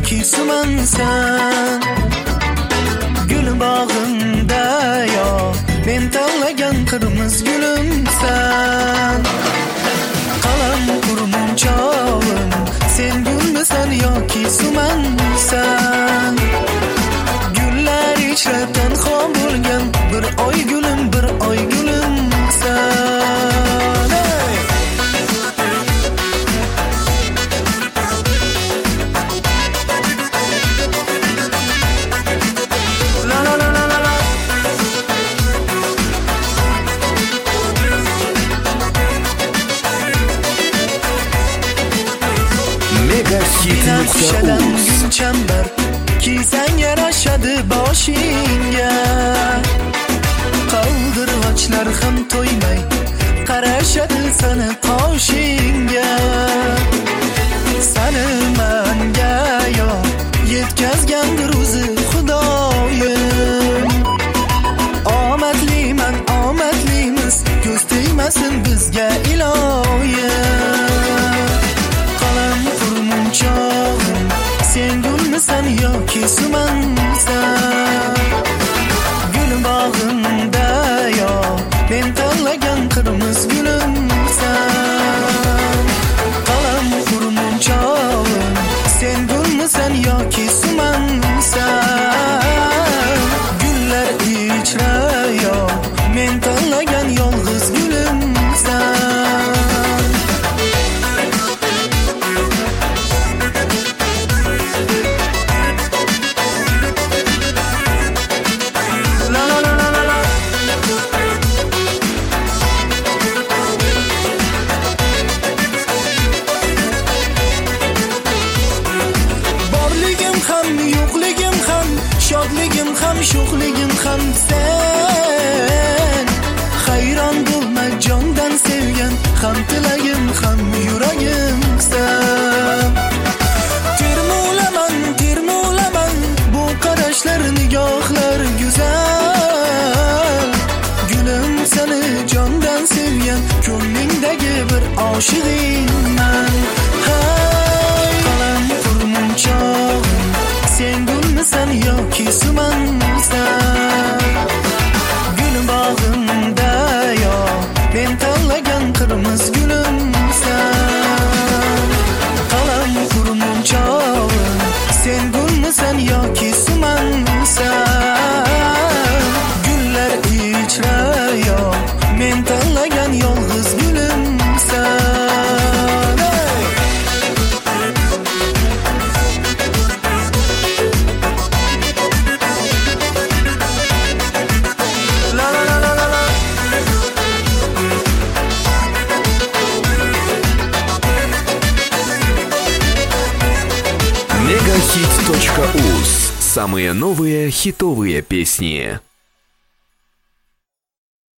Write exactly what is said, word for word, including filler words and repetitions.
yoki sumansan. Gul bog'imda yo men tanlagan qirmiz gulimsan. Qalam qurmunchog'im sen gulmisan yoki sumansan. Gullar ichra tanho bo'lgan bir oy gulim bir oy gulimsan. Megahit.uz Chambar kiysang yarashadi boshingga. Qaldirg'ochlar ham to'ymay qarashadi seni qoshingga. Seni menga yo yetkazgandir o'zi Xudoyim. Omadliman omadlimiz ko'z tegmasin bizga iloyim. Qalam qurmunchog'im sen gulmisan yoki sumansan. Gul bog'imda yo men tanlagan qirmiz gulimsan. Qalam qurmunchog'im sen gulmisan yoki sumansan. Gullar ichra yo men tanlagan yolg'iz gulimsan. Shodligim ham sho'xligim ham sen. Hayron bo'lma jondan sevgan ham tilagim ham yuragim sen. Termulaman termulaman bu qarashlar nigohlar go'zal. Gulim seni jondan sevgan ko'nglingdagi bir oshig'ingman. Hay qalam qurmunchog'im sen gulmisan yoki sumansan. Gul bog'imda yo men tanlagan qirmiz gulimsan. Qalam qurmunchog'im sen gulmisan yoki sumansan. Gullar ichra yo men tanlagan yolg'iz gulimsan. Megahit.uz. Самые новые хитовые песни.